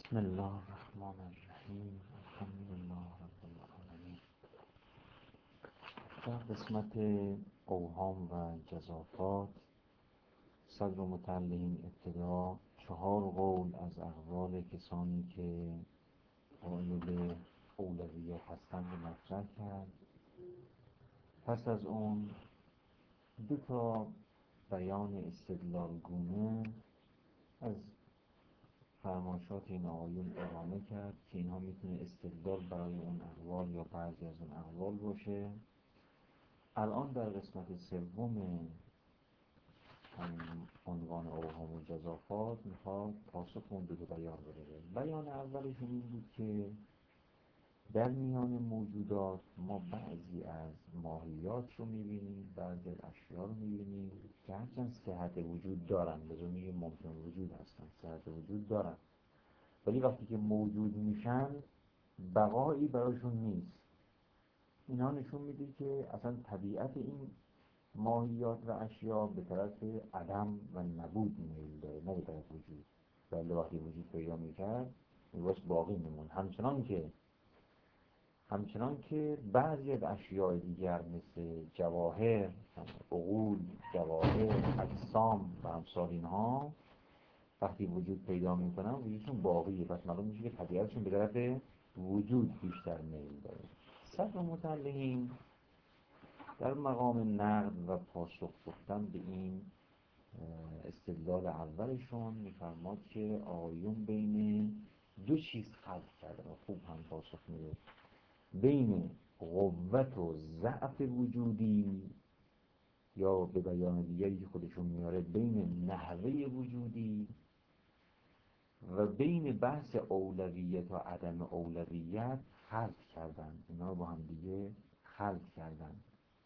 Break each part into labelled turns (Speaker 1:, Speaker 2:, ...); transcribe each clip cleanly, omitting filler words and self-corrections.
Speaker 1: بسم الله الرحمن الرحیم. الحمد لله رب العالمین. در قسمت اوهام و جزافات صدر متعلقین ابتدا 4 قول از اقوال کسانی که قائل به اولویت هستند رو مطرح کرد. پس از اون 2 بیان استدلالگونه از فرمایشات این آقایون ارائه کرد که اینها میتونه استدلال برای اون اقوال یا بعضی از اون اقوال باشه. الان در قسمت سوم همین عنوان اوهام و جزافات میخواد پاسخ اون 2 بیان بده. بیان اولشون این بود که در میان موجودات ما بعضی از ماهیات رو میبینیم، بعضی از اشیا رو میبینیم که هرچند صحت وجود دارن، لازم میگیم ممکن وجود هستن، صحت وجود دارن، ولی وقتی که موجود میشن بقایی براشون نیست. اینا نشون میده که اصلا طبیعت این ماهیات و اشیا به طرف عدم و نبود میل داره، نه به طرف وجود. بله وقتی وجود پیدا میکرد میباش باقی میمون. همچنان که بعضی از اشیاء دیگر مثل جواهر، عقول، جواهر، اجسام و امثال اینها وقتی وجود پیدا میکنن وجودشون باقیه، پس معلوم میشه که طبیعتشون به طرف وجود بیشتر میل داره. صدر متعلقین در مقام نقد و پاسخ گفتن به این استدلال اولشون میفرماد که آقایون بین 2 چیز خلق کردن و خوب هم پاسخ میده، بین قوت و ضعف وجودی، یا به بیان دیگری که خودشون میاره بین نحوه وجودی، و بین بحث اولویت و عدم اولویت خلط کردن. اینا رو با هم دیگه خلط کردن.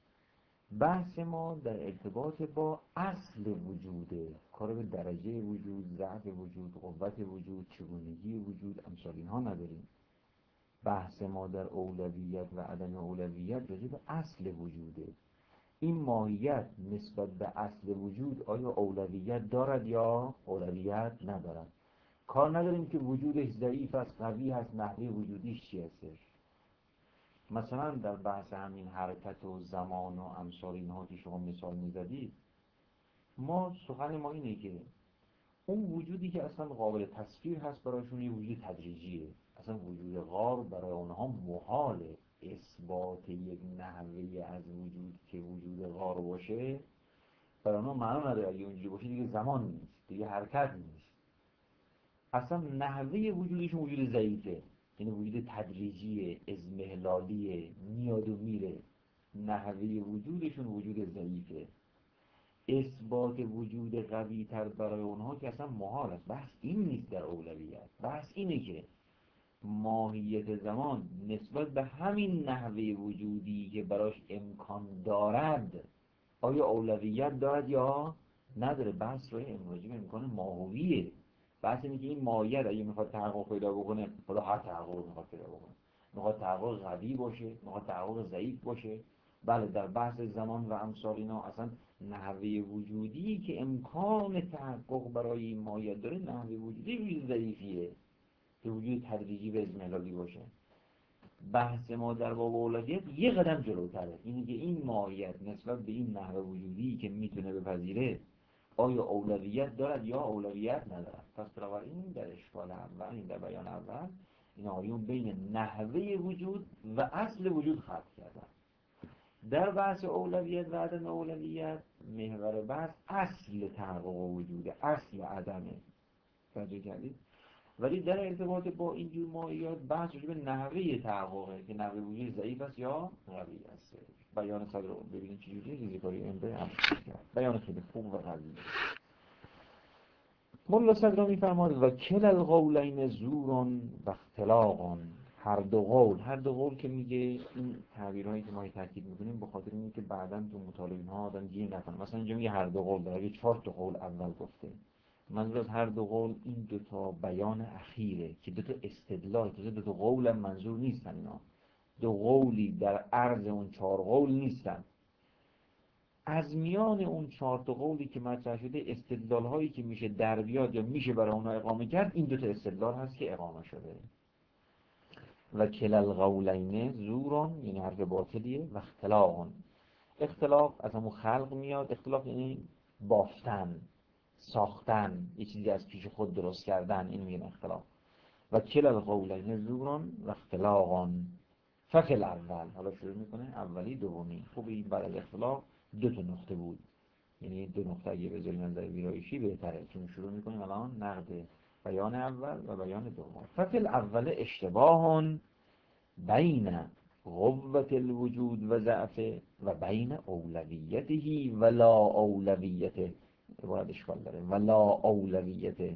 Speaker 1: بحث ما در ارتباط با اصل وجوده، کار به درجه وجود، ضعف وجود، قوت وجود، چگونگی وجود، امثال اینها نداریم. بحث ما در اولویت و عدم اولویت راجع به اصل وجوده. این ماهیت نسبت به اصل وجود آیا اولویت دارد یا اولویت ندارد؟ کار نداریم که وجودش ضعیف است، قوی هست، نحوه وجودیش چی هستش. مثلا در بحث همین حرکت و زمان و امثال اینها که شما مثال میزدید، سخن ما اینه که اون وجودی که اصلا قابل تصویر هست برایشون یه وجود تدریجیه. اصلا وجود غار برای اونها محاله. اثبات یک نحوه از وجود که وجود غار باشه برای اونها معنا نداره. اگه اونجوری باشه دیگه زمان نیست، دیگه حرکت نیست. اصلا نحوه وجودشون وجود ضعیفه، یعنی وجود تدریجیه، ازمهلالیه، میاد و میره. نحوه وجودشون وجود ضعیفه. اثبات وجود قوی تر برای اونها که اصلا محال است. بحث این نیست در اولویت، بحث اینه که ماهیت زمان نسبت به همین نحوه وجودی که براش امکان دارد آیا اولویت دارد یا نداره. بحث روی امروزی به امکان ماهویه. بحث اینه که این ماهیت اگه میخواد تحقق پیدا بکنه، خدا هر تحقق میخواد پیدا بکنه، میخواد تحقق قوی باشه، میخواد تحقق ضعیف باشه. بله در بحث زمان و امثال اینا اصلا نحوه وجودی که امکان تحقق برای این ماهیت داره نحوه وجودی وجود ضعیفیه که وجود تدریجی و اجمالی باشه. بحث ما در باب اولویت یه قدم جلوتره، اینه که این ماهیت نسبت به این نحوه وجودی که میتونه بپذیره آیا اولویت دارد یا اولویت ندارد. پس بنابراین در اشکال اول، این در بیان اول، این آقایون بین نحوه وجود و اصل وجود خلق کردن. در بحث اولویت و عدم اولویت محور بحث اصل تحقق وجوده، اصل عدمه. توجه کردید؟ ولی در ارتباط با اینجور ماهیات بحث راجع به نحوه تحققه که نحوه وجود ضعیف است یا قوی است. بیان صدر ببینید چجوری ریزکاری امره هم کرد. بیان خیلی خوب و قوی. ملا صدر میفرماد و کل القولین زورون و اختلاقون. هر دو قول که میگه، این تعبیرهایی که ما تاکید میکنیم به خاطر اینه که بعداً تو مطالعه ها آدم گیر نکنه. مثلا اینجا میگه هر دو قول، در 4 قول اول گفته. منظور از هر 2 قول این 2 بیان اخیره که 2 استدلال، 2 قول هم منظور نیستن. اینا 2 قولی در عرض اون 4 قول نیستن. از میان اون 4 تا قولی که مطرح شده، استدلال هایی که میشه در بیاد یا میشه برای اونها اقامه کرد، این 2 تا استدلال هست که اقامه شده. و کل القولین زورون، یعنی حرف باطلیه، و اختلاقون. اختلاق از همون خلق میاد. اختلاق یعنی بافتن، ساختن، یه چیزی از پیش خود درست کردن، این میگن اختلاق. و کل القولین زورون و اختلاقون ففی الاول. حالا شروع میکنه اولی دومی. خب این بعد از اختلاق 2 تا نقطه بود، یعنی 2 نقطه اگه بذاریم نظر ویرایشی بهتره، چون شروع میکنیم الان نقد بیان اول و بیان دوم. ففی الاول اشتباه بین قوة الوجود و ضعفه و بین اولویته و لا اولویته. عبارت اشکال داره، و لا اولویته.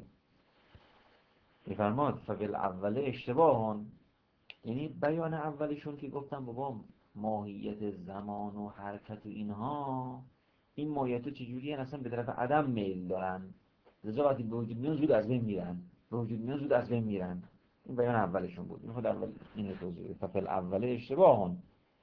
Speaker 1: میفرماد ففی الاول اشتباهان، یعنی بیان اولشون که گفتم بابا ماهیت زمان و حرکت و اینها، این ماهیت چجوری اصلا به طرف عدم میل دارن، لذا وقتی به وجود میان زود از بین میرن، به وجود میان زود از بین میرن. این بیان اولشون بود. میخواد اول این توضیح. ففل اول اشتباهان،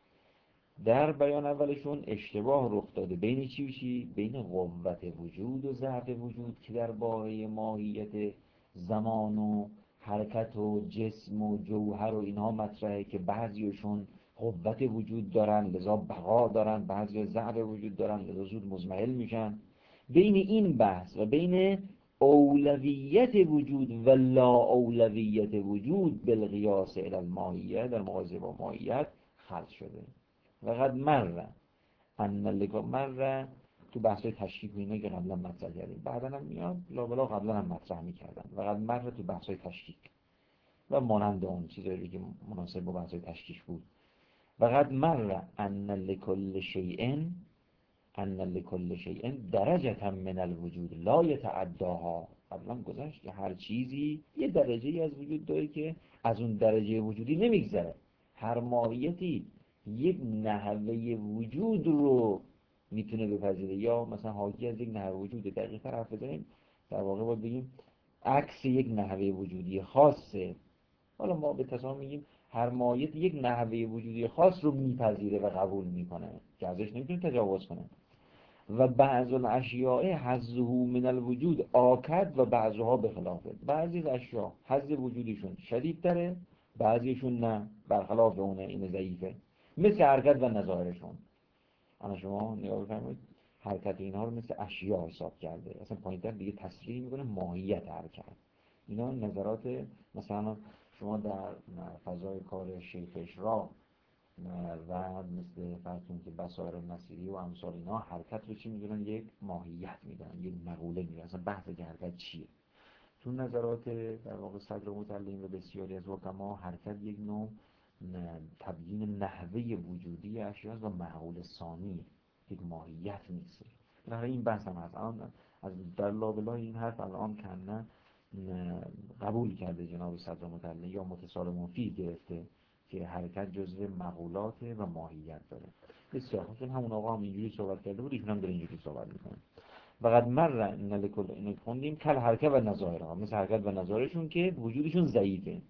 Speaker 1: در بیان اولشون اشتباه رخ داده بین چی و چی؟ بین قوت وجود و ضعف وجود که در باره ماهیت زمان و حرکت و جسم و جوهر و اینها مطرحه، که بعضیشون قوت وجود دارن لذا بقا دارن، بعضی ضعف وجود دارن لذا زود مزمحل میشن. بین این بحث و بین اولویت وجود و لا اولویت وجود بالقیاس الی الماهیه، در مقایسه با ماهیت خلط شده. و قد مر ان لکا مر، تو بحث تشکیک و اینا که قبلا مطرح کردیم، بعدا هم میاد لابلا قبلا هم مطرح میکردن. و قد مر تو بحث تشکیک و مانند اون چیزایی که مناسب با بحث تشکیک بود. و قد مر ان لکل شیء، ان لکل شیء درجة من الوجود لا یتعداها. قبلا گذشت که هر چیزی یه درجه از وجود داره که از اون درجه وجودی نمیگذره. هر ماهیتی یک نحوه وجود رو میتونه بپذیره، یا مثلا حاکی از یک نحوه وجود. دقیق تر حرف بزنیم، در واقع باید بگیم عکس یک نحوه وجودی خاصه. حالا ما به تصاویر میگیم هر ماهیت یک نحوه وجودی خاص رو میپذیره و قبول میکنه که ازش نمیتونه تجاوز کنه. و بعض الاشیاء حظه من الوجود آکد و بعضها بخلافه. بعضی از اشیاء حظ وجودیشون شدیدتره، بعضیشون نه، برخلاف اونه، این ضعیفه. مثل حرکت و نظائرشون. اما شما نگاه بفرمایید، حرکت اینها رو مثل اشیاء حساب کرده، اصلا پایین‌تر دیگه تصریح میکنه ماهیت حرکت. اینا نظرات، مثلا شما در فضای کار شیخ اشراق و مثل فرضون که بصائر مسیری و امثال اینا، حرکت رو چی میدونن؟ یک ماهیت میدونن، یک مقوله میدونن، اصلا بحث که حرکت چیه. تو نظرات در واقع صدر متعلم و بسیاری از حکما، حرکت یک نوع تبیین نحوه وجودی اشیاء و معقول ثانی، یک ماهیت نیست. برای این بحث هم هست. الان از در لابلای این حرف الان کنه قبول کرده جناب صدر متعلم یا متصالمون فی گرفته که حرکت جزء مقولات و ماهیت داره. بسیار خوب، چون همون آقا هم اینجوری صحبت کرده بود، ایشون هم داره اینجوری صحبت میکنه. وقد مر ان لکل، اینو خوندیم، کل حرکت و نظائرها، مثل حرکت و نظائرشون که وجودشون ضعیفه.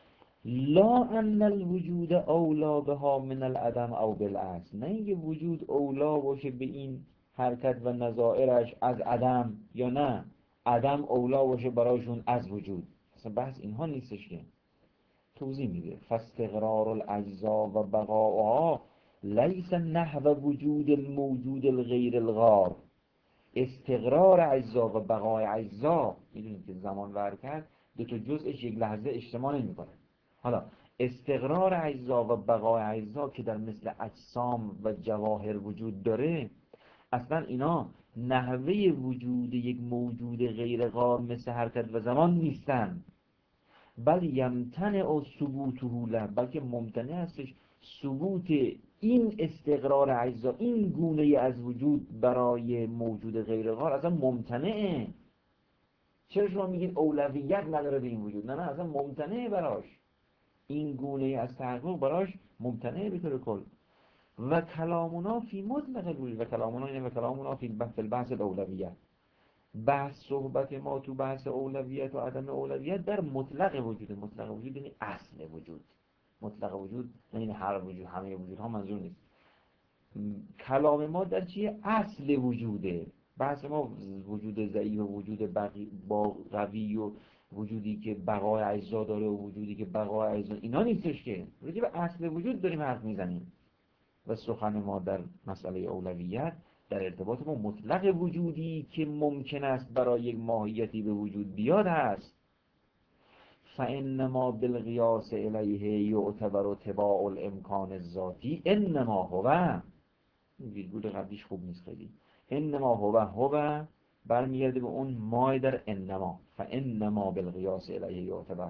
Speaker 1: لا ان الوجود اولا بها من العدم او بالعکس، نه اینکه وجود اولا باشه به این حرکت و نظائرش از عدم، یا نه عدم اولا باشه برایشون از وجود. اصلا بحث اینها نیستش که. توضیح میده فاستقرار الاجزا و بقاؤها لیس نحو وجود الموجود الغیر الغار. استقرار اجزا و بقای اجزا، میدونید که زمان و حرکت دو تا جزءش یک لحظه اجتماع نمیکنه. حالا استقرار اجزا و بقای اجزا که در مثل اجسام و جواهر وجود داره، اصلا اینا نحوه وجود یک موجود غیر غار مثل حرکت و زمان نیستن. بل یمتنع ثبوته له، بلکه ممتنع هستش ثبوت این استقرار اجزا، این گونه از وجود برای موجود غیر غار اصلا ممتنعه. چرا شما میگید اولویت نداره به این وجود؟ نه اصلا ممتنعه براش، این گونه از تحقق براش ممتنعه به طور کل. و کلامنا فی مطلق الوجود، و کلامنا یعنی و کلامنا فی البحث الاولویت، بحث صحبت ما تو بحث اولویت و عدم اولویت در مطلق وجود. مطلق وجود یعنی اصل وجود. مطلق وجود یعنی هر وجود، همه وجود ها منظور نیست. کلام ما در چیه؟ اصل وجوده. بحث ما وجود ضعیف و وجود با قوی و وجودی که بقای اجزا داره و وجودی که بقای اجزا، اینا نیستش که، راجع به اصل وجود داریم حرف میزنیم. و سخن ما در مسئله اولویت در ارتباط با مطلق وجودی که ممکن است برای یک ماهیتی به وجود بیاد هست. فانما بالقیاس الیه یعتبر تباع الامکان الذاتی انما هو، ویرگول قبلیش خوب نیست خیلی، انما هو برمیگرده به اون مای در انما، فانما بالقیاس الیه یعتبر،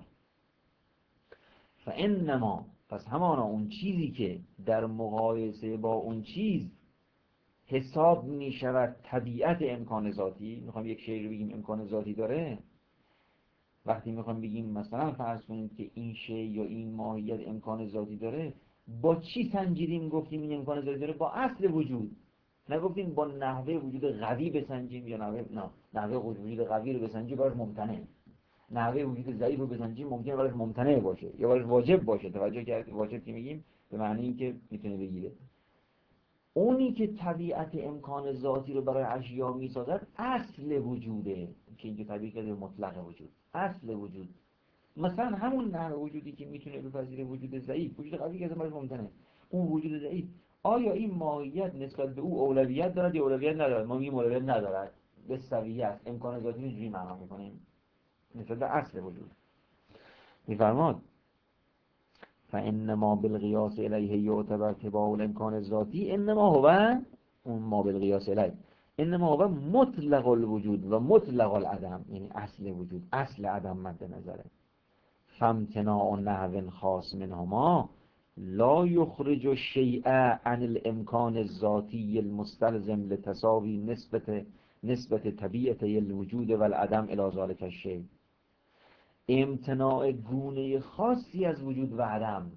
Speaker 1: فانما، پس همانا اون چیزی که در مقایسه با اون چیز حساب می شود طبیعت امکان ذاتی. میخوام یک شی رو بگیم امکان ذاتی داره، وقتی میخوام بگیم مثلا فرض کنیم که این شی یا این ماهیت امکان ذاتی داره، با چی سنجیدیم گفتیم این امکان ذاتی داره؟ با اصل وجود. نگفتیم با نحوه وجود قوی بسنجیم یا نحوه وجود قوی رو بسنجیم براش ممتنع، نحوه وجود ضعیف رو بسنجیم ممکنه براش ممتنع باشه یا براش واجب باشه. توجه کردید؟ واجب که میگیم به معنی این که میتونه بگیره. اونی که طبیعت امکان ذاتی رو برای اشیا میسازد اصل وجوده، که اینجا تعبیر کرده مطلق وجود، اصل وجود. مثلا همون نحوه وجودی که میتونه بپذیره وجود ضعیف، وجود قوی که براش ممتنه، اون وجود ضعیف آیا این ماهیت نسبت به او اولویت دارد یا اولویت ندارد؟ ما میگیم اولویت ندارد، به سویه است. امکان ذاتی رو اینجوری معنا میکنیم نسبت به اصل وجود. میفرماد فانما بالقیاس الیه یعتبر تباع الامکان الذاتی انما هو، اون ما بالقیاس الیه، انما هو مطلق الوجود و مطلق العدم، یعنی اصل وجود، اصل عدم مد نظره. فامتناع نحو خاص منهما لا یخرج الشیء عن الامکان الذاتی المستلزم لتساوی نسبت طبیعت الوجود و العدم الی ذلک الشیء. امتناع گونه خاصی از وجود و عدم،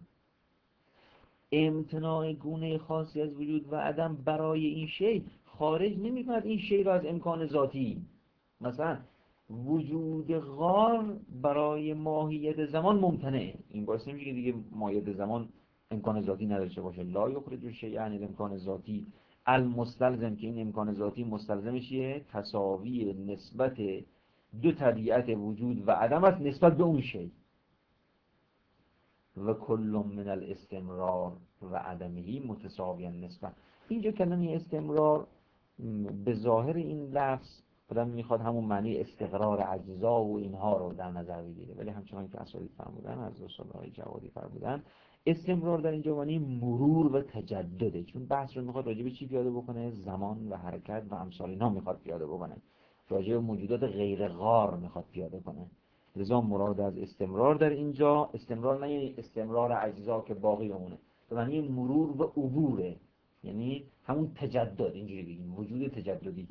Speaker 1: امتناع گونه خاصی از وجود و عدم برای این شی خارج نمی کند این شی را از امکان ذاتی. مثلا وجود غار برای ماهیت زمان ممتنعه، این باعث نمیشه که دیگه ماهیت زمان امکان ذاتی نداشته باشه. لا یخرج الشیء عن الامکان ذاتی المستلزم، که این امکان ذاتی مستلزمش چیه؟ تساوی نسبت دو طبیعت وجود و عدم است نسبت به اون شی. و کل من الاستمرار و عدمهی متساویا نسبت. اینجا کلمه استمرار به ظاهر این لفظ آدم میخواد همون معنی استقرار اجزا و اینها رو در نظر بگیره، ولی همچنان که اساتید فرمودن، از رسول الله جوادی فرمودن، استمرار در اینجا معنی مرور و تجدده. چون بحث رو میخواد راجع به چی پیاده بکنه؟ زمان و حرکت و امثال اینها میخواد پیاده بکنه، راجع به موجودات غیر غار میخواد پیاده کنه. لذا مراد از استمرار در اینجا، استمرار نه یعنی استمرار اجزا که باقی بمونه، به معنی مرور و عبوره، یعنی همون تجدد، اینجوری بگیم وجود تجددی.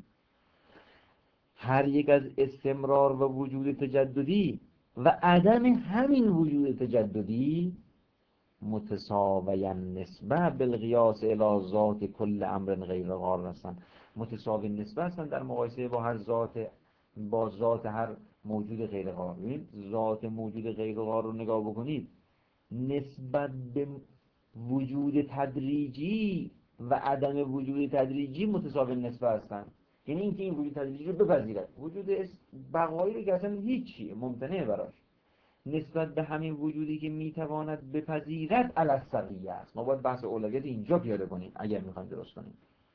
Speaker 1: هر یک از استمرار و وجود تجددی و عدم همین وجود تجددی متساویا نسبه بالقیاس الی ذات کل امر غیر غار هستند، متساوی نسبه هستند در مقایسه با هر ذات، با ذات هر موجود غیر غار. ببین ذات موجود غیر غار رو نگاه بکنید، نسبت به وجود تدریجی و عدم وجود تدریجی متساوی نسبه هستند. یعنی اینکه این وجود تدریجی رو بپذیرد، وجود بقایی رو که اصلا هیچی ممتنعه براش، نسبت به همین وجودی که میتواند بپذیرد علی السویه است. ما باید بحث اولویت اینجا پیاده کنیم اگر میخوایم درست کنیم.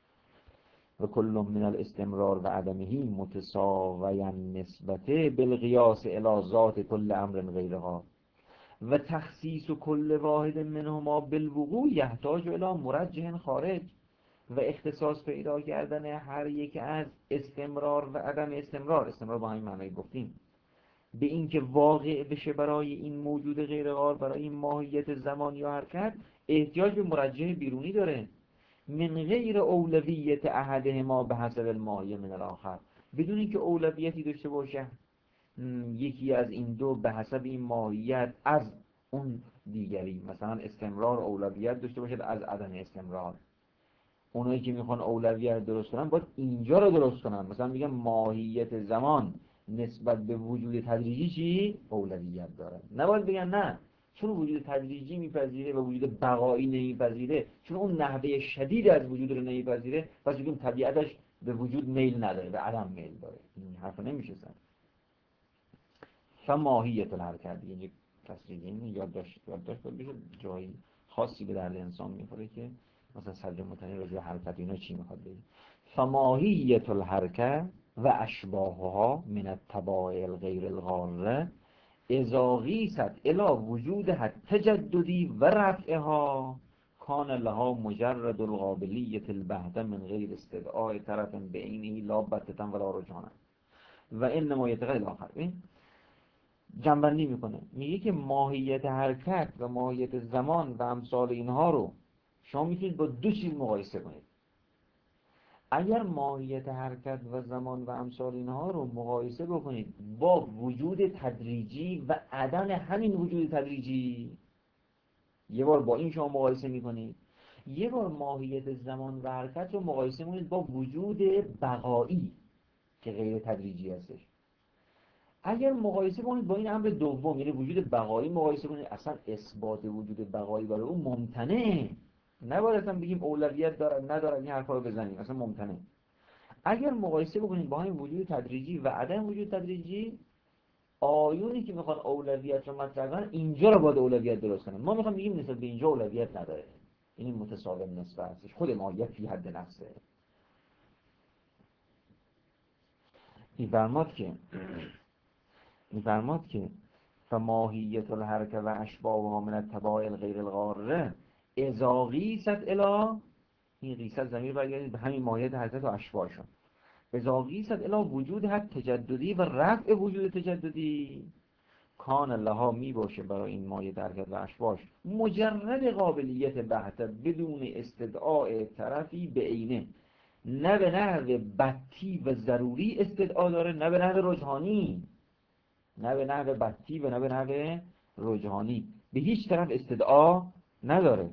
Speaker 1: و کل من الاستمرار و عدمه متساویا نسبته بالقیاس الی ذات کل امر غیر غار و تخصیص کل واحد منهما بالوقوع یحتاج الی مرجح خارج. و اختصاص پیدا کردن هر یک از استمرار و عدم استمرار، استمرار با همین معنی گفتیم، به اینکه واقع بشه برای این موجود غیر غار، برای این ماهیت زمان یا حرکت، احتیاج به مرجح بیرونی داره. من غیر اولویت احدهما به حسب الماهیه من الاخر، بدون اینکه اولویتی داشته باشه یکی از این دو به حسب این ماهیت از اون دیگری. مثلا استمرار اولویت داشته باشه از عدم استمرار. اونایی که میخوان اولویت درست کنن باید اینجا رو درست کنن، مثلا میگن ماهیت زمان نسبت به وجود تدریجی چی؟ اولویت داره. نباید بگن نه چون وجود تدریجی میپذیره و وجود بقایی نمیپذیره، چون اون نحوه شدید از وجود رو نمیپذیره، پس بگیم طبیعتش به وجود میل نداره، به عدم میل داره. این حرف نمیشه زد. فماهیت الحرکت، اینجا تصریح این یادداشت باید بشه، جایی خاصی به درد انسان میخوره که مثلا صدر متنی راجع به حرکت اینا چی میخواد بگه. فماهیت الحرکت و اشباهها من الطبائع الغیر الغاره اذا قیست الی وجودها التجددی و رفعها کان لها مجرد القابلیت البحته من غیر استدعاء طرف بعینه لا بتة ولا رجحانا و انما یتقی الاخر. این جنبندی میکنه، میگه که ماهیت حرکت و ماهیت زمان و امثال اینها رو شما میتونید با دو چیز مقایسه کنید. اگر ماهیت حرکت و زمان و امثال اینها رو مقایسه بکنید با وجود تدریجی و عدم همین وجود تدریجی، یه بار با این شما مقایسه میکنید، یه بار ماهیت زمان و حرکت رو مقایسه میکنید با وجود بقایی که غیر تدریجی هستش. اگر مقایسه کنید با این امر دوم، یعنی وجود بقایی مقایسه کنید، اصلا اثبات وجود بقایی برای اون ممتنعه، نباید اصلا بگیم اولویت دارد ندارد این حرفا رو بزنیم، اصلا ممتنعه. اگر مقایسه بکنید با همین وجود تدریجی و عدم وجود تدریجی، آیونی که میخوان اولویت رو مطرح کنن اینجا رو باید اولویت درست کنن. ما میخوام بگیم نسبت به اینجا اولویت نداره، این متساوی نسبت هستش، خود ماهیت فی حد نفسه. میفرماد که فماهیت الحرکه و اشباهها من الطبائع الغیر الغاره اذا قیست الی، این قیست ضمیر برگردید به همین ماهیت حرکت و اشباهشون، اذا قیست الی وجود حد تجددی و رفع وجود تجددی کان لها می باشه برای این ماهیت حرکت و اشباهش مجرد قابلیت بحته بدون استدعاء طرفی به عینه، نه به نحو بطی و ضروری استدعا داره، نه به نحو رجحانی، نه به نحو بطی و نه به نحو رجحانی، به هیچ طرف استدعا نداره.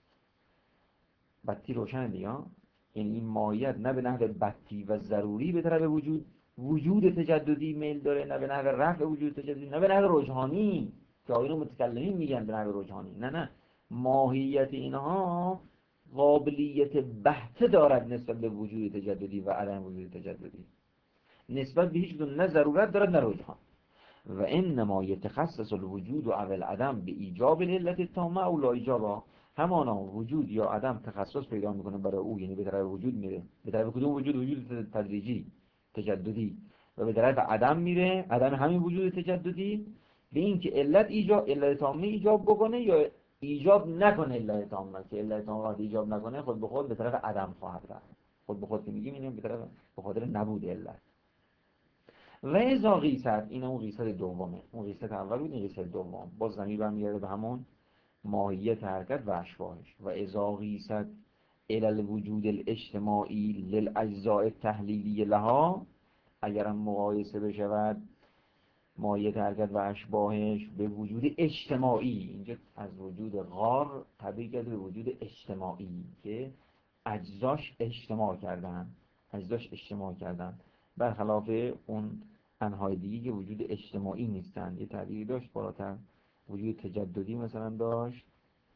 Speaker 1: بطی روشن دیگه، یعنی این ماهیت نه به نحو بطی و ضروری به طرف وجود تجددی میل داره، نه به نحو رفع وجود تجددی، نه به نحو رجحانی که آیون متکلمین میگن به نحو رجحانی، نه، ماهیت اینها قابلیت بحته دارد نسبت به وجود تجددی و عدم وجود تجددی، نسبت به هیچ کدوم نه ضرورت دارد نه رجحان. و انما یتخصص الوجود و اول عدم به ایجاب العلت التامه او لا ایجابا، همانا وجود یا عدم تخصص پیدا میکنه برای او، یعنی به طرف وجود میره، به طرف کدوم وجود؟ وجود تدریجی تجددی، و به طرف عدم میره، عدم همین وجود تجددی، به این که علت تامه ایجاب بکنه یا ایجاب نکنه علت تامه، که علت تامه وقتی ایجاب نکنه خود به خود به طرف عدم خواهد رفت. خود به خود که میگیم اینه به طرف به خاطر نبود علت. و اذا قیست، این اون قیست دومه، اون قیست اول بود، این قیست دوم، باز ضمیر برمیگرده به همون ماهیت حرکت و اشباهش. و اذا قیست الی الوجود الاجتماعی للاجزاء التحلیلی لها، اگرم مقایسه بشود ماهیت حرکت و اشباهش به وجود اجتماعی، اینجا از وجود غار تبدیل کرده به وجود اجتماعی که اجزاش اجتماع کردن، برخلاف اون انهای دیگه که وجود اجتماعی نیستن. یه تعبیری داشت بالاتر، وجود تجددی مثلا داشت،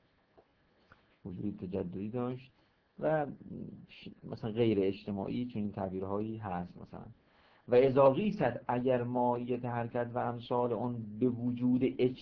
Speaker 1: و مثلا غیر اجتماعی، چون این تعبیرهایی هست مثلا. و اذا قیست، اگر ماهیت حرکت و امثال اون به وجود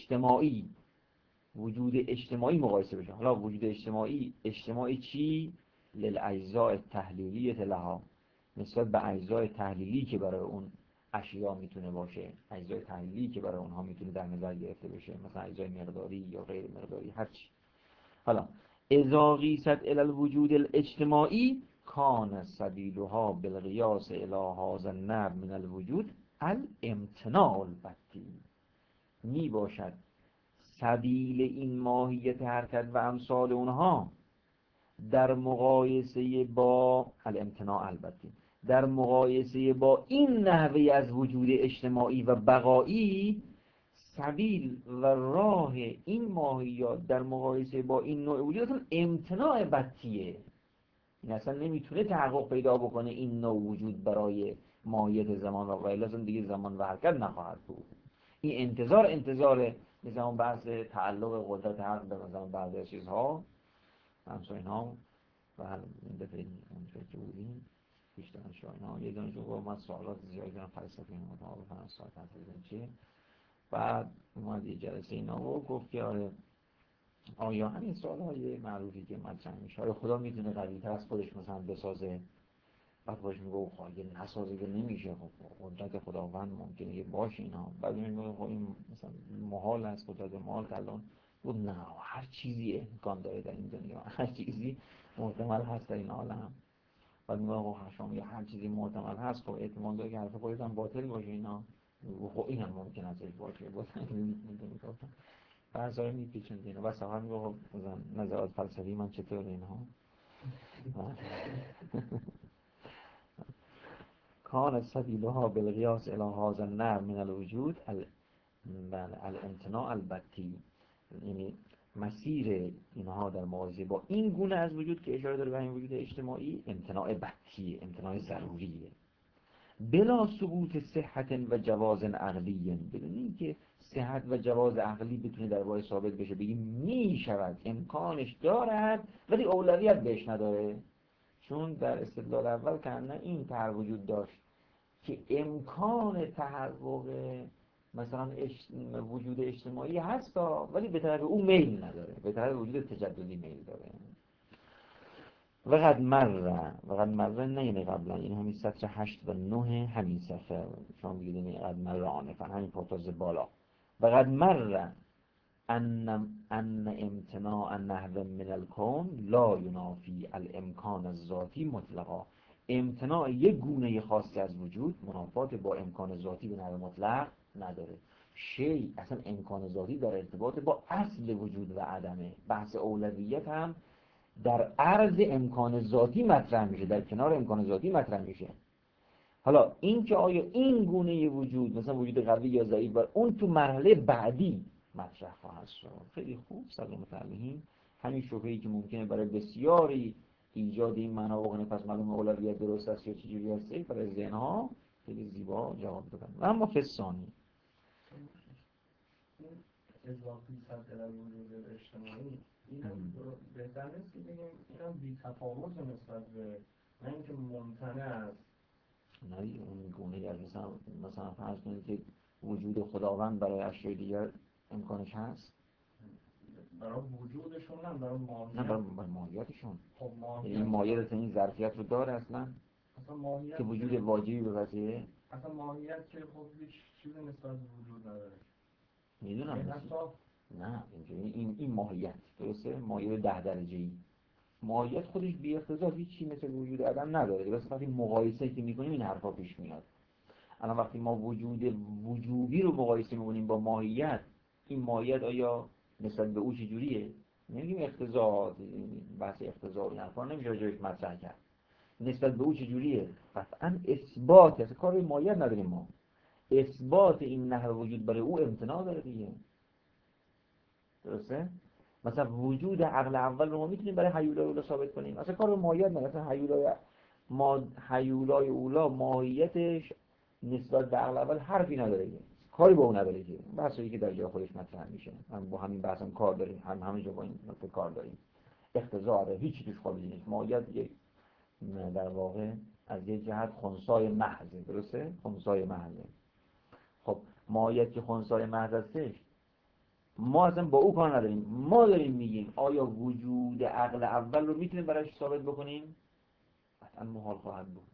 Speaker 1: اجتماعی مقایسه بشه، حالا وجود اجتماعی چی؟ للاجزاء التحلیلیه لها، نسبت به اجزای تحلیلی که برای اون اشیا میتونه باشه، اجزای تحلیلی که برای اونها میتونه در نظر گرفته بشه، مثلا اجزای مقداری یا غیر مقداری هر چی. حالا اذا قیست الی الوجود الاجتماعی کان سبیلها بالقیاس الی هذا النوع من الوجود الامتناع البتی، می باشد سبیل این ماهیت حرکت و امثال اونها در مقایسه با الامتناع البته، در مقایسه با این نحوه از وجود اجتماعی و بقایی، سبیل و راه این ماهیات در مقایسه با این نوع وجود اصلا امتناع بطیه، این اصلا نمیتونه تحقق پیدا بکنه این نوع وجود برای ماهیت زمان و غیر، اصلا دیگه زمان و حرکت نخواهد بود. این انتظار مثل اون بحث تعلق قدرت حق به مثلا بعضی از چیزها همسا اینها و این دفعه اونجا که بودیم پیش دانشجو اینا یه دانشجو با من سوالات زیادی دارم فلسفه این مطابق بفهم ساعت هست چیه. بعد اومد یه جلسه اینا و گفت که آره آیا همین سوال‌های معروفی که مطرح میشه آیا خدا میتونه قوی‌تر از خودش مثلا بسازه؟ بعد باش میگه خب اگه نسازه که نمیشه، خب قدرت خداوند ممکنه که باشه اینا. بعد میگه خب این مثلا محال است، قدرت محال الان بود. نه، هر چیزی امکان داره در این دنیا، هر چیزی محتمل هست در این عالم. بعد میگه خب شما میگه هر چیزی محتمل هست، خب احتمال داره که حرف خودت هم باطل باشه اینا. خب این هم ممکن است باشه باشه. بعضی میپیچن اینا. بس هم میگه خب مثلا نظرات فلسفی من چطور اینها. کان سبیلها بالقیاس الی هذا النوع من الوجود الامتناع البتی، یعنی مسیر اینها در مواجهه با این گونه از وجود که اشاره داره به این وجود اجتماعی امتناع بتی، امتناع ضروریه، بلا ثبوت صحت و جواز عقلی، بدون اینکه صحت و جواز عقلی بتونه در واقع ثابت بشه بگیم می شود، امکانش دارد ولی اولویت بهش نداره. چون در استدلال اول کنه این طرح وجود داشت که امکان تحقق مثلا وجود اجتماعی هست ولی به طرف او میل نداره، به طرف وجود تجددی میل داره. وقد مره نه یعنی قبلا، این همین سطر 8 و 9 همین صفحه شما بگید یعنی قد مره آنفا همین پورتاز بالا. وقد مره ان امتناع نحو من الکون لا ینافی الامکان الذاتی مطلقا، امتناع یک گونه خاصی از وجود منافات با امکان ذاتی به نحو مطلق نداره. شی اصلا امکان ذاتی در ارتباط با اصل وجود و عدمه. بحث اولویت هم در عرض امکان ذاتی مطرح میشه، در کنار امکان ذاتی مطرح میشه. حالا این که آیا این گونه وجود مثلا وجود قوی یا ضعیف بر اون تو مرحله بعدی مطرح خواهد شد. خیلی خوب سلام علیهم. همین شبهه‌ای که ممکنه برای بسیاری ایجاد این معنا بکنه پس معلومه اولویت درست است یا چجوری هستی، برای ذهن‌ها خیلی زیبا جواب دادن. اما فسانی
Speaker 2: اضافی صد در وجود اجتماعی اینا بهتر نیست که بگیم اینا بی تفاوت نسبت به نه اینکه ممتنع است.
Speaker 1: نه اون گونه از مثلا فرض کنید که وجود خداوند برای اشیاء دیگر امکانش هست،
Speaker 2: برای وجودشون نه برای ماهیت.
Speaker 1: نه برای ماهیتشون.
Speaker 2: خب
Speaker 1: این ماهیت این ظرفیت رو داره اصلا
Speaker 2: ماهیت
Speaker 1: که وجود واجبی بپذیره.
Speaker 2: اصلا ماهیت که خب هیچ چیزی نسبت به وجود نداره.
Speaker 1: میدونم نه این ماهیت درسته، ماهیت 10 درجه‌ای. ماهیت خودش بی اقتضا هیچی مثل وجود عدم نداره. بس وقتی مقایسه که می‌کنیم این حرفا پیش میاد. الان وقتی ما وجود وجوبی رو مقایسه می‌کنیم با ماهیت، این ماهیت آیا نسبت به او چجوریه؟ نمیگیم اقتضا، بحث اقتضا این حرفا نمیشه راجعش مطرح کرد. نسبت به او چجوریه؟ قطعاً اثبات است. کار به ماهیت نداریم ما. اثبات این نحو وجود برای او امتناع داره دیگه. درسته؟ مثلا وجود عقل اول رو ما میتونیم برای هیولای اولا ثابت کنیم. اصلا کار به ماهیت نداره. مثلا هیولای اولا ماهیتش نسبت به عقل اول حرفی نداره دیگه. کاری با اون نداره دیگه. بحثی که در جای خودش مطرح میشه. هم با همین بحثم کار داریم، همه جا با این نکته کار داریم. اقتضا داره، هیچ چیزش قابل نیست. ماهیت یک در واقع از یک جهت خنثای محض، درسته؟ خنثای محض. خب ماهیت که خنثای محض هستش، ما اصلا با او کار نداریم. ما داریم میگیم آیا وجود عقل اول رو میتونیم برایش ثابت بکنیم؟ قطعا محال خواهد بود.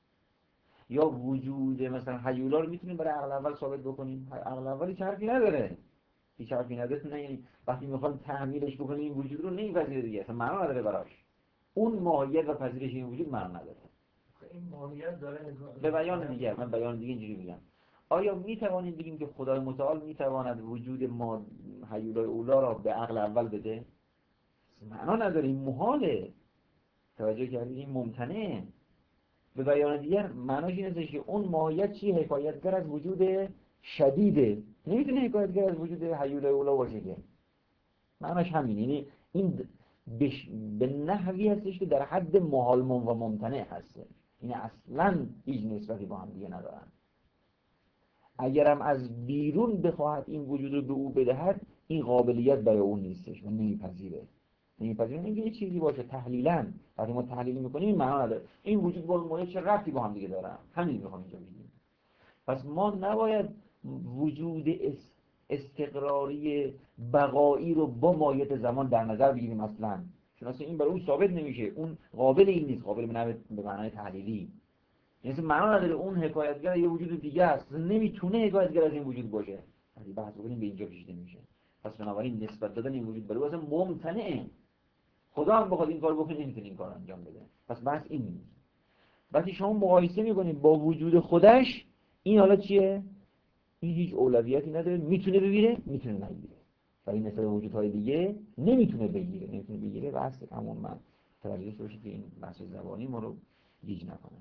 Speaker 1: یا وجود مثلا هیولا رو میتونیم برای عقل اول ثابت بکنیم؟ عقل اول هیچ حرفی نداره، هیچ حرفی نداره. نه یعنی وقتی میخوایم تحمیلش بکنیم این وجود رو نمیپذیره دیگه، اصلا معنا نداره براش. اون ماهیت و پذیرش این وجود معنا نداره.
Speaker 2: این ماهیت داره
Speaker 1: به بیان دیگه، من بیان دیگه اینجوری میگم، آیا میتوانیم بگیم که خدای متعال میتواند وجود ما هیولای اولا را به عقل اول بده؟ معنا نداره، این محاله. توجه کردید؟ این ممتنعه. به بیان دیگر معناش این است که اون ماهیت چی؟ حکایتگر از وجود شدیده، نمیتونه حکایتگر از وجود هیولای اولا باشه که. معناش همین. یعنی این به نحوی هستش که در حد محال و ممتنع هست. این اصلا هیچ نسبتی با هم دیگه ندارن. اگرم از بیرون بخواهد این وجود رو به او بدهد، این قابلیت برای اون نیستش و نمیپذیره. اینکه یه چیزی باشه تحلیلاً وقتی ما تحلیل میکنیم این معنا نداره این وجود با مایه چه ربطی با هم دیگه دارن. همین میخوام اینجا بگیم. پس ما نباید وجود استقراری بقایی رو با مایه زمان در نظر بگیریم اصلا، چون اصلا این برای اون ثابت نمیشه، اون قابل این نیست، قابل به معنای تحلیلی. یعنی معنا نداره اون حکایتگر یه وجود دیگه است، نمیتونه حکایتگر از این وجود باشه. ولی بحث بکنیم به اینجا کشیده میشه. پس بنابراین نسبت دادن این وجود برای اصلا ممتنعه. خدا هم بخواد این کار بکنه نمیتونه این کار انجام بده. پس بحث این نیست. وقتی شما مقایسه میکنید با وجود خودش، این حالا چیه؟ این هیچ اولویتی نداره، میتونه بگیره میتونه نگیره. ولی مثل وجودهای دیگه نمیتونه بگیره. بحث همون من توجه داشته که این بحث زبانی ما رو گیج نکنه.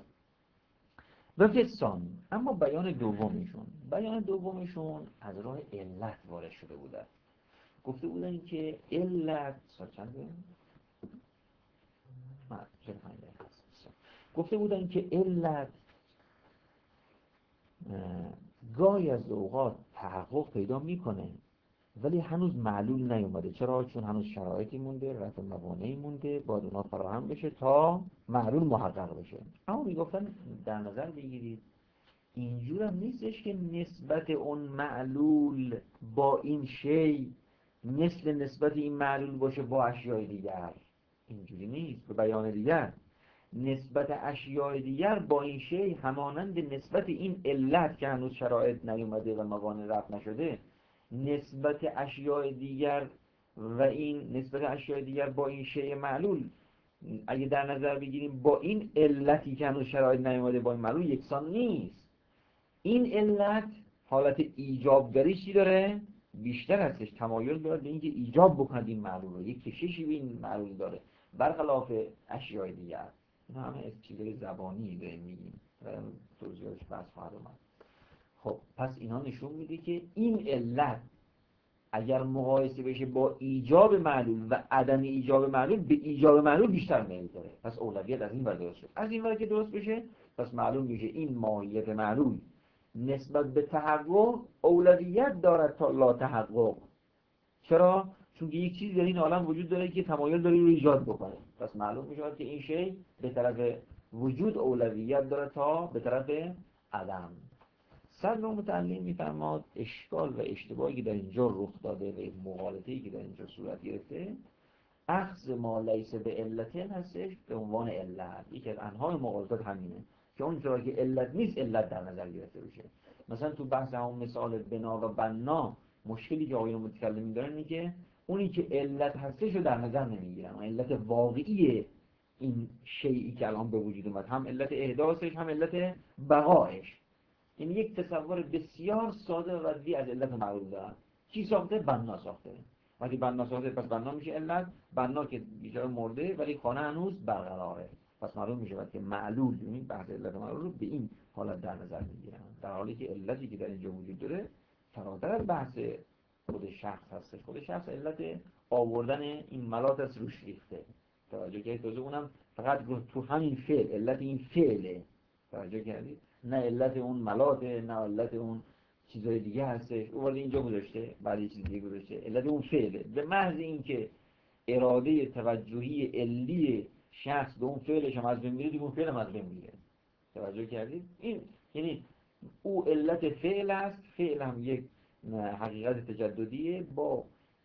Speaker 1: و فسان، اما بیان دومشون از راه علت وارد شده بوده. گفته بودن که علت گفته بودن که علت گاهی از اوقات تحقق پیدا میکنه ولی هنوز معلول نیومده. چرا؟ چون هنوز شرایطی مونده، رفع موانعی مونده باید اونا فراهم بشه تا معلول محقق بشه. اما میگفتن در نظر بگیرید اینجور هم نیستش که نسبت اون معلول با این شی مثل نسبت این معلول باشه با اشیاء دیگر. اینجوری نیست. به بیان دیگر، نسبت اشیاء دیگر با این شی همانند نسبت این علت که هنوز شرایط نیومده و موانع رفع نشده، نسبت اشیاء دیگر و این نسبت اشیاء دیگر با این شی معلول اگه در نظر بگیریم با این علتی که هنوز شرایط نیومده با این معلول یکسان نیست. این علت حالت ایجابگری چی داره؟ بیشتر هستش، تمایل داره به اینکه ایجاب بکند این معلول رو، یک کششی به این معلول داره برخلاف اشیاء دیگر. این همه از چیزهای زبانی داریم میگیم، توضیحاتش بحث خواهد اومد. خب پس اینا نشون میده که این علت اگر مقایسه بشه با ایجاب معلول و عدم ایجاب معلول، به ایجاب معلول بیشتر میل داره. پس اولویت از این ور درست شد. از این ور که درست بشه پس معلوم میشه این ماهیت معلول نسبت به تحقق اولویت دارد تا لا تحقق. چرا؟ چون یک چیزی در این عالم وجود داره که تمایل داره رو ایجاد بکنه. پس معلوم میشه که این شی به طرف وجود اولویت داره تا به طرف عدم. صدر متعلم میفرماد اشکال و اشتباهی که در اینجا رخ داده و مغالطه‌ای که در اینجا صورت گرفته، اخذ ما لیس به علتین هستش به عنوان علت. یکی از انواع مغالطات همینه که اون چرا که علت نیست علت در نظر گرفته بشه. مثلا تو بحث همون مثال بنا و بنا، مشکلی که آقایون متکلمین دارن اینه که اونی که علت هستش رو در نظر نمیگیرن. علت واقعی این شیئی که الان به وجود اومد، هم علت احداثش هم علت بقایش، این یک تصور بسیار ساده و ردی از علت معلوم دارن. کی ساخته؟ بنا ساخته. وقتی بنا ساخته پس بنا میشه علت. بنا که بیچاره مرده ولی خانه هنوز برقراره، پس معلوم میشه که معلول، یعنی بحث علت معلول رو به این حالت در نظر میگیرن، در حالی که علتی که در اینجا وجود داره فراتر از بحث خود شخص هستش. خود شخص علت آوردن این ملات از روش ریخته. توجه کردید؟ تازه اونم فقط تو همین فعل، علت این فعله. توجه کردید؟ نه علت اون ملاته، نه علت اون چیزای دیگه هستش. او وارد اینجا گذاشته، بعد یه چیز دیگه گذاشته. علت اون فعله. به محض اینکه اراده توجهی علی شخص به اون فعلش هم از بین میره، دیگه اون فعل هم از بین میره. توجه کردید؟ این یعنی او علت فعل است. فعل هم یک حقیقت تجددیه، با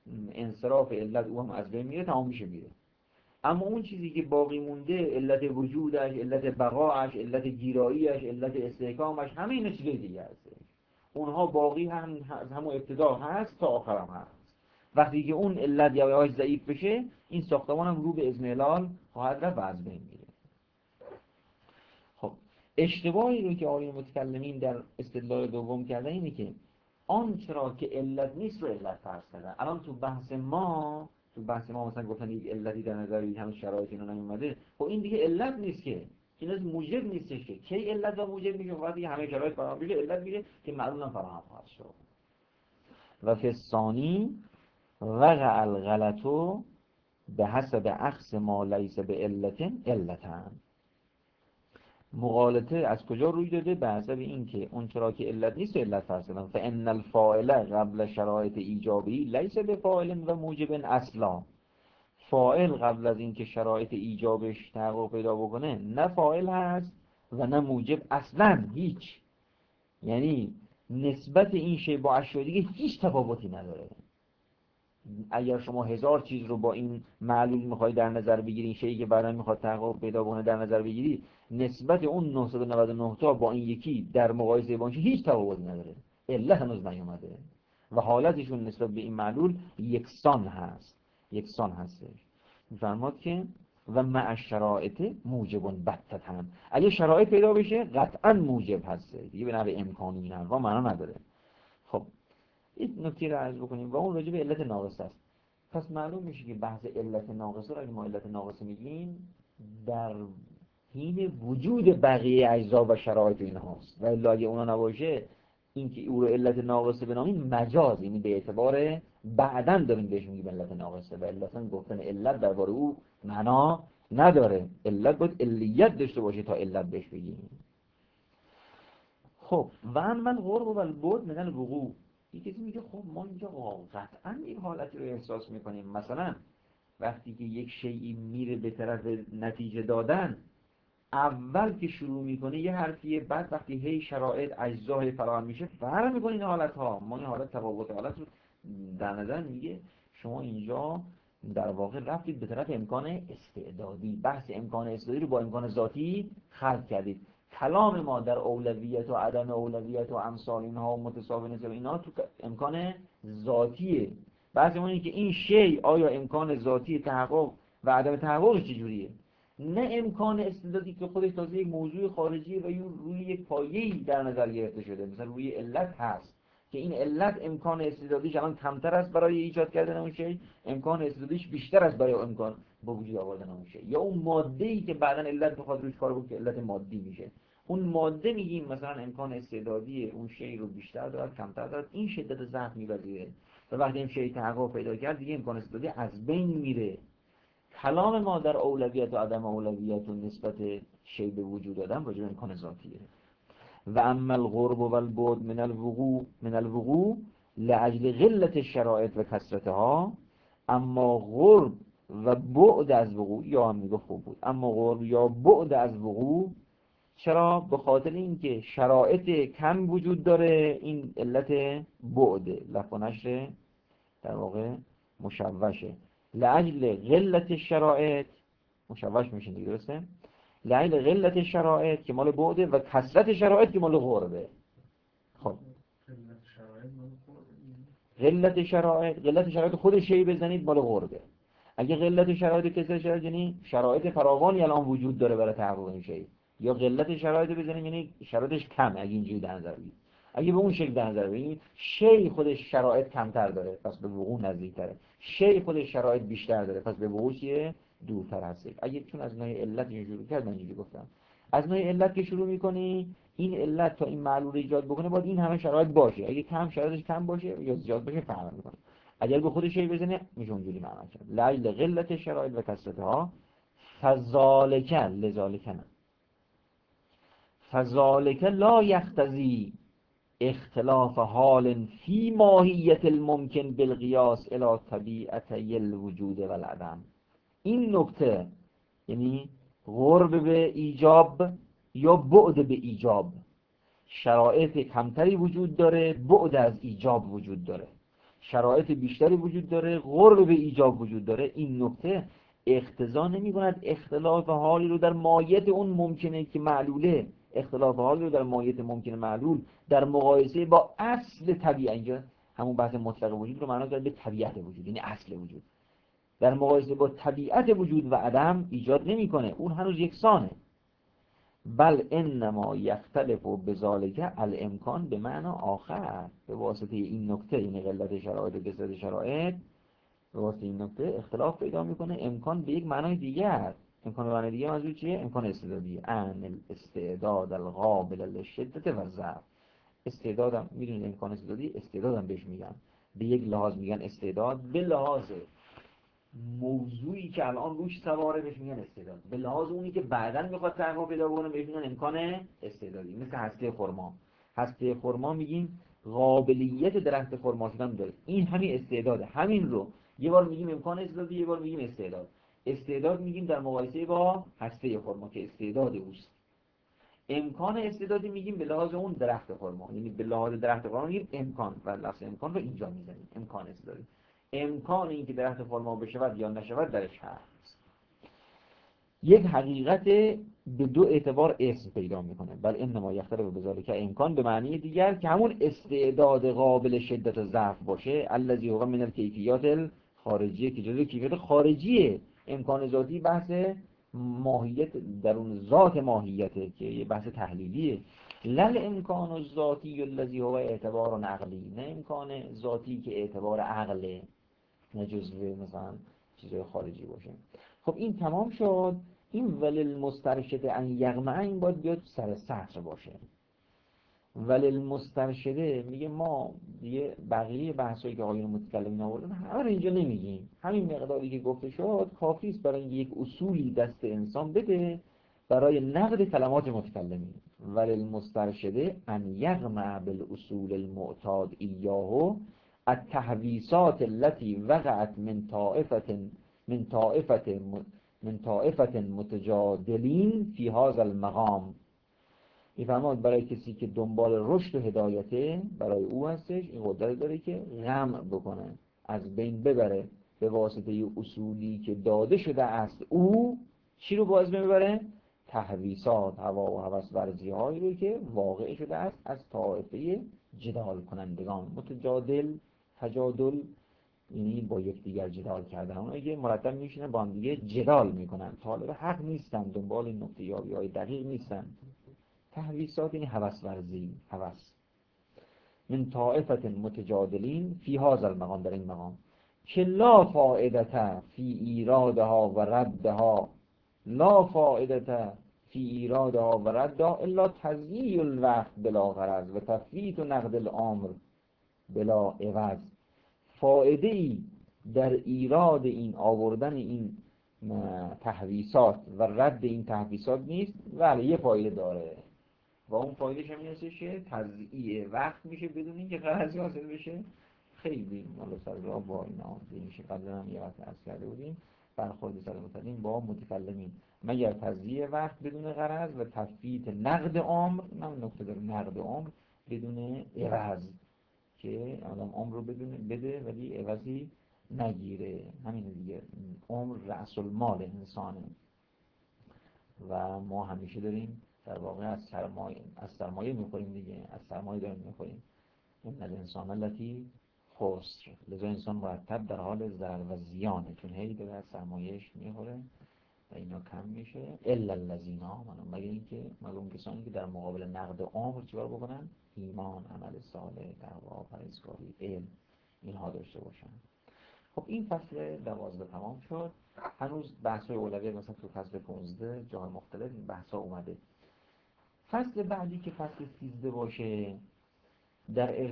Speaker 1: انصراف علت او هم از بین میره، تمام میره. اما اون چیزی که باقی مونده، علت وجودش، علت بقایش، علت گیراییش، علت استحکامش، همه اینا چیزای دیگه هست. اونها باقی هم از همون ابتدا هست تا آخر هم هست. وقتی که اون علت یواش ضعیف بشه، این ساختمان هم رو به اذن‌الله خواهد رفت و از بین میره. خب اشتباهی رو که آقایون متکلمین در استدلال دوم کردن اینه که آنچرا که علت نیست رو علت فرض کردن. الان تو بحث ما مثلا گفتن یک علتی در نظر بگیرید، همون شرایط اینا نیومده، خب این دیگه علت نیست که، این از موجب نیستش که. کی علت و موجب میشه؟ وقتی همه شرایط فراهم بشه علت میشه که معلولا فراهم خواهد شد. و فی الثانی وقع الغلط به حسب اخذ ما لیس به علت علتن. مغالطه از کجا روی داده؟ به حسب اینکه اون چرا که علت نیست و علت فرسدن. فان الفاعل قبل شرایط ایجابی لیس بفاعل و موجب اصلا. فاعل قبل از اینکه شرایط ایجابش تحقق پیدا بکنه نه فاعل هست و نه موجب اصلا هیچ. یعنی نسبت این شی با اشیاء دیگه هیچ تفاوتی نداره. اگر شما 1000 چیز رو با این معلول میخوای در نظر بگیری، این شیئی که بعدا میخواد تحقق پیدا کنه در نظر بگیری، نسبت اون 999 تا با این یکی در مقایسه با اون هیچ تفاوتی نداره. علت هنوز نیومده و حالتشون نسبت به این معلول یکسان هست، یکسان هستش. میفرماد که و مع شرایط موجب بتتن، اگه شرایط پیدا بشه قطعا موجب هسته دیگه، به نحو امکانی این حرفا معنا نداره. خب این نکته رو عرض بکنیم و اون راجع به علت ناقصه است. پس معلوم میشه که بحث علت ناقصه رو اگه ما علت ناقصه میگیم در حین وجود بقیه اجزا و شرایط اینهاست، و الا اگه اونا نباشه این که او رو علت ناقصه بنامیم مجاز، یعنی به اعتبار بعداً داریم بهش میگیم علت ناقصه، و الا اصلا گفتن علت درباره او معنا نداره. علت باید علیت داشته باشه تا علت بهش بگیم. خب و اما القرب و البعد من الوقوع، یه کسی میگه خب ما اینجا قطعا این حالتی رو احساس میکنیم، مثلا وقتی که یک شیئی میره به طرف نتیجه دادن، اول که شروع میکنه یه حرفیه، بعد وقتی هی شرایط اجزای فراهم میشه فرق میکنه این حالت ها. ما این حالت تفاوت حالت رو در نظر میگه. شما اینجا در واقع رفتید به طرف امکان استعدادی، بحث امکان استعدادی رو با امکان ذاتی خلط کردید. کلام ما در اولویت و عدم اولویت و امثال اینها و متساوی نسبت اینا تو امکان ذاتیه. بحث ما اینه که این شی آیا امکان ذاتی تحقق و عدم تحققش چجوریه، نه امکان استعدادی که خودش تازه یک موضوع خارجی و روی یک پایه‌ای در نظر گرفته شده. مثلا روی علت هست که این علت امکان استعدادیش الان کمتر است برای ایجاد کردن اون شی، امکان استعدادیش بیشتر است برای امکان با وجود آوردن اون شی. یا اون ماده‌ای که بعداً علت بخواد روش کار بکنه که علت مادی میشه، اون ماده میگیم مثلا امکان استعدادی اون شی رو بیشتر دارد کمتر دارد، این شدت ضعف می‌پذیره و وقتی این شی تحقق پیدا کرد دیگه امکان استعدادی از بین میره. کلام ما در اولویت و عدم اولویت و نسبت شی به وجود آدم راجع به امکان ذاتیه. و اما القرب و البعد من الوقوع لأجل قلت الشرائط و کثرتها، اما قرب و بعد از وقوع، یا هم میگه خوب بود، اما قرب یا بعد از وقوع، چرا؟ به خاطر اینکه شرایط کم وجود داره. این علت بعد لفظ و نشر در واقع مشوشه. لعجل قلت شرایط مشوش میشه دیگه، درسته؟ لعجل قلت شرایط که مال بعده و کثرت شرایط که مال قربه. خب قلت شرایط خود شی بزنید مال قربه. اگه قلت شرایط کثرت شرایط یعنی شرایط فراوانی الان وجود داره برای تحقق این شی، یا قلت شرایط بزنید یعنی شرایطش کم. اگه اینجوری در نظر بگیرید، اگه به اون شکل در نظر بگیرید، شی خودش شرایط کمتر داره پس به وقوع نزدیک‌تره، شی خودش شرایط بیشتر داره پس به وقوع چیه؟ دورتر هست. اگه چون از نوع علت شروع کرد، من اینجوری گفتم از نوع علت که شروع می‌کنی، این علت تا این معلول ایجاد بکنه باید این همه شرایط باشه. اگه کم شرایطش کم باشه یا زیاد باشه فرق می‌کنه. اگر به خودش شی بزنه میشه اونجوری معنا کرد. لعل قلت شرایط و کثرتها فذالک لذالک نه فذالک لا یختزی اختلاف حال فی ماهیت الممکن بالقیاس الی طبیعتی الوجود و العدم. این نکته یعنی قرب به ایجاب یا بعد به ایجاب، شرایط کمتری وجود داره، بعد از ایجاب وجود داره، شرایط بیشتری وجود داره، قرب به ایجاب وجود داره. این نکته اقتضا نمی‌کند اختلاف حالی رو در ماهیت اون ممکنه که معلوله، اختلاف حالی رو در ماهیت ممکن معلول در مقایسه با اصل طبیعت، اینجا همون بحث مطلق وجود رو معنا کرده به طبیعت وجود، یعنی اصل وجود، در مقایسه با طبیعت وجود و عدم ایجاد نمی‌کنه، اون هنوز یکسانه. بل انما یختلف بذالک الامکان به معنی آخر، به واسطه این نکته، یعنی قلت شرایط و کثرت شرایط، به واسطه این نکته اختلاف پیدا میکنه امکان به یک معنای دیگر. امکان به معنای دیگر منظور چیه؟ امکان استعدادی، ان الاستعداد القابل للشدت و ضعف. استعدادم میدونید امکان استعدادی، استعدادم بهش میگن، به یک لحاظ میگن استعداد، به لحاظ موضوعی که الان روش سواره بهش میگن استعداد، به لحاظ اونی که بعداً میخواد تحقق پیدا کنه بهش میگن امکان استعدادی. مثل هسته خرما، هسته خرما میگیم قابلیت درخت خرما شدن داره، این همین استعداده. همین رو یه بار میگیم امکان استعدادی، یه بار میگیم استعداد. استعداد میگیم در مقایسه با هسته خرما که استعداد اوست. امکان استعدادی میگیم به لحاظ اون درخت خرما، یعنی به لحاظ درخت خرما میگیم امکان، و لفظ امکان رو اینجا میزنیم، امکان استعدادی. امکان این که درخت خرما بشود یا نشود درش هست. یک حقیقت به دو اعتبار اسم پیدا میکنه، بل انما یختلف بذالک امکان به معنی دیگر که همون استعداد قابل شدت و ضعف باشه، الذی هو من الکیفیات الخارجیه که جزء کیفیت خارجیه. امکان ذاتی بحث ماهیت درون ذات ماهیته که یه بحث تحلیلیه. لل امکان الذاتی الذی هو اعتبار عقلی، نه امکان ذاتی که اعتبار عقله، نه جزء مثلا چیزای خارجی باشه. خب این تمام شد. این وللمسترشد ان یغمع این باید بیاد سر سطر باشه. وللمسترشده میگه ما دیگه بقیه بحثایی که آقایون متکلمین آوردن همه رو اینجا نمیگیم، همین مقداری که گفته شد کافی است برای اینکه یک اصولی دست انسان بده برای نقد کلمات متکلمین. وللمسترشده ان یغمع بالاصول المعتاد ایاه التحویسات التي وقعت من طائفة متجادلین فی هذا المقام. میفرماد برای کسی که دنبال رشد و هدایته برای او هستش، این قدرت داره که غم بکنه، از بین ببره به واسطه اصولی که داده شده است. او چی رو باز ببره؟ تهویسات، هوا و هوس ورزی هایی رو که واقع شده است از طائفه جدال کنندگان. متجادل، تجادل یعنی با یکدیگر جدال کردن، اونایی که مرتب میشینن با هم دیگه جدال میکنن، طالب حق نیستن، دنبال نقطه یابی های دقیق نیستن. تهویسات یعنی هوس ورزی، هوس. من طائفة متجادلین فی هذا المقام، در این مقام که لا فائدة فی ایرادها و ردها، لا فائدة فی ایرادها و ردها الا تضییع الوقت بلا غرض و تفویت و نقد الامر بلا عوض. فائده ای در ایراد این، آوردن این تحویسات و رد این تحویسات نیست، ولی یه فایده داره و اون فایدهش هم این هستش که تضییع وقت میشه بدون اینکه غرضی حاصل بشه. خیلی مالا سر راه با اینا میشه، قبلا هم یه وقت عرض کرده بودیم برخورد سر متعلیم با متکلمین مگر تضییع وقت بدون غرض و تفویت نقد امر، من نکته داره نقد امر بدون عوض، که آدم عمر رو بده ولی عوضی نگیره. همین دیگه، عمر رأس المال انسانه و ما همیشه داریم در واقع از سرمایه میخوریم دیگه، از سرمایه داریم میخوریم. این الانسان لفی خسر، لذا انسان مرتب در حال ضرر و زیانه، چون هی داره از سرمایهش میخوره و اینا کم میشه. الا الذین آمنوا، مگر اینکه مگر اون کسانی که در مقابل نقد عمر چیکار بکنن؟ ایمان، عمل صالح، تقوا، پرهیزکاری، علم، اینها داشته باشن. خب این فصل 12 تمام شد. هنوز بحث‌های اولویت مثلا تو فصل 15 جای مختلف این بحث‌ها اومده. فصل بعدی که فصل 13 باشه در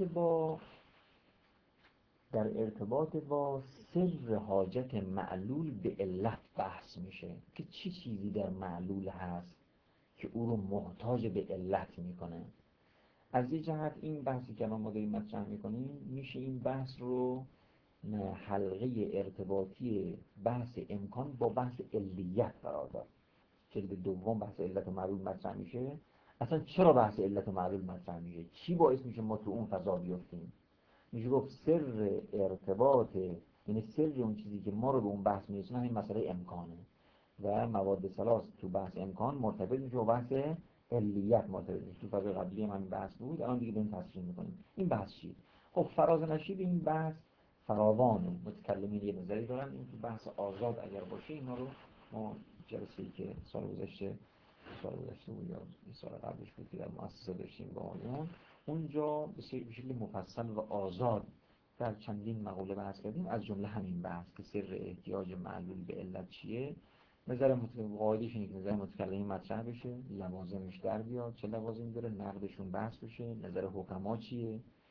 Speaker 1: ارتباط با سر حاجت معلول به علت بحث میشه که چی چیزی در معلول هست که او رو محتاج به علت میکنه. از یه جهت این بحثی که ما داریم مطرح میکنیم میشه این بحث رو حلقه ارتباطی بحث امکان با بحث علیت قرار داد. جلد دوم بحث علت و معلول مطرح میشه. اصلا چرا بحث علت و معلول مطرح میشه؟ چی باعث میشه ما تو اون فضا بیفتیم؟ میشه گفت سر ارتباط، یعنی سر اون چیزی که ما رو به اون بحث میرسونه همین مسئله امکانه و مواد ثلاث تو بحث امکان مرتبط میشه و بحث علیت مرتبط میشه. تو فضای قبلی هم بحث بود، الان دیگه داریم تصریح میکنیم. این بحث چیه؟ خب فراز نشید این بحث فراوانه، متکلمین یه نظری دارن. این تو بحث آزاد اگر باشه اینا رو ما جلسه‌ای که سال گذشته بود یا سال قبلش بود که در مؤسسه داشتیم با آیون، اونجا به شکل مفصل و آزاد در چندین مقوله بحث کردیم، از جمله همین بحث که سر احتیاج معلول به علت چیه. نظر قاعده‌اش اینه که نظر متکلمین مطرح بشه، لوازمش در بیاد، چه لوازمی داره، نقدشون بحث بشه، نظر حکما چیه،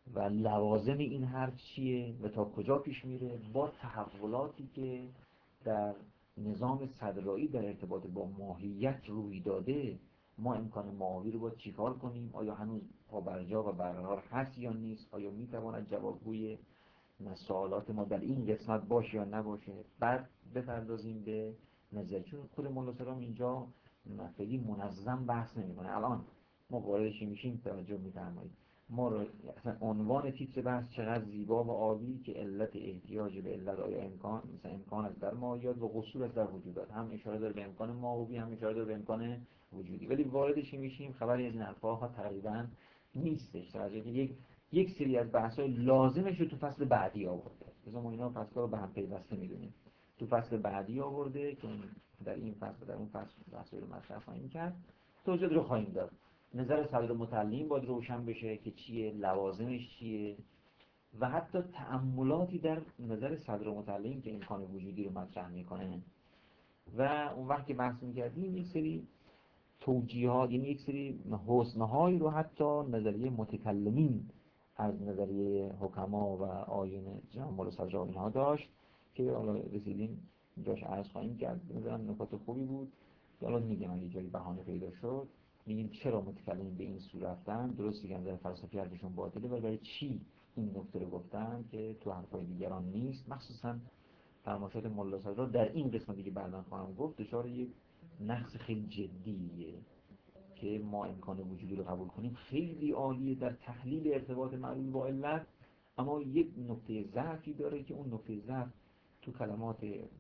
Speaker 1: و لوازم این حرف چیه و تا کجا پیش میره با تحولاتی که در نظام صدرایی در ارتباط با ماهیت روی داده. ما امکان معاوی رو باید چیکار کنیم؟ آیا هنوز پابرجا و برقرار هست یا نیست؟ آیا میتواند جوابگوی سوالات ما در این قسمت باشه یا نباشه؟ بعد بپردازیم به نظر، چون خود مولا سلام اینجا خیلی منظم بحث نمیکنه. الان ما واردش میشیم توجه میفرمایید، ما رو اصلا عنوان تیتر بحث چقدر زیبا و عالی که علت احتیاج به علت آیا امکان، مثلا امکان از در ماهیات و قصور از در وجودات، هم اشاره داره به امکان ماهوی هم اشاره داره به امکان وجودی. ولی واردش میشیم خبری از این حرفا تقریبا نیستش. توجه که یک سری از بحث‌های لازمش رو تو فصل بعدی آورده. مثلا ما اینا فصل‌ها رو به هم پیوسته می‌دونیم. تو فصل بعدی آورده که در این فصل در اون فصل بحث‌ها رو مطرح خواهیم کرد. توضیحات رو خواهیم داد. نظر صدر متعلم باید روشن بشه که چیه، لوازمش چیه و حتی تأملاتی در نظر صدر متعلم که امکان وجودی رو مطرح می‌کنه. و اون وقت که بحث می‌کردیم یک سری توجیهات، یعنی یک سری حسن‌هایی رو حتی نظریه متکلمین از نظریه حکما و آیین جناب مولا صدر و اینها داشت که حالا رسیدیم جاش عرض خواهیم کرد. بنظرم نکات خوبی بود که حالا میگم اگه جایی بهانه پیدا شد میگیم چرا متکلمین به این سو رفتن. درسته که نظر فلسفی حرفشون باطله، ولی برای چی این نکته رو گفتن که تو حرفای دیگران نیست. مخصوصا فرمایشات مولا صدر در این قسمتی که بعداً خواهم گفت دچار یک نقص خیلی جدیه که ما امکان وجودی رو قبول کنیم. خیلی عالیه در تحلیل ارتباط معلول با علت، اما یک نقطه ضعفی داره که اون نقطه ضعف تو کلمات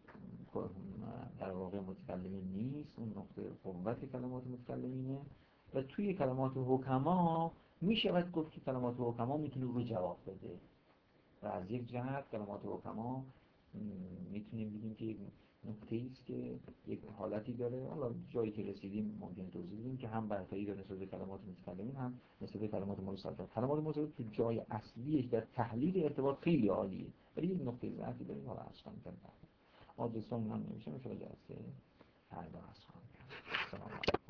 Speaker 1: در واقع متکلمین نیست، اون نقطه قوت کلمات متکلمینه و توی کلمات حکما میشود گفت که کلمات حکما میتونه رو جواب بده و از یک جهت کلمات حکما میتونیم بگیم که نکته است که یک حالتی داره. حالا جایی که رسیدیم ممکن توضیح بدیم که هم برتری داره نسبت به کلمات متکلمین هم نسبت به کلمات مولا صدر. کلمات مولا صدر تو جای اصلیش در تحلیل ارتباط خیلی عالیه، ولی یک نقطه ضعفی داره. حالا عرض خواهیم کرد. آدرسون هم نمیشه، میشه جلسه فردا عرض خواهیم کرد. سلام.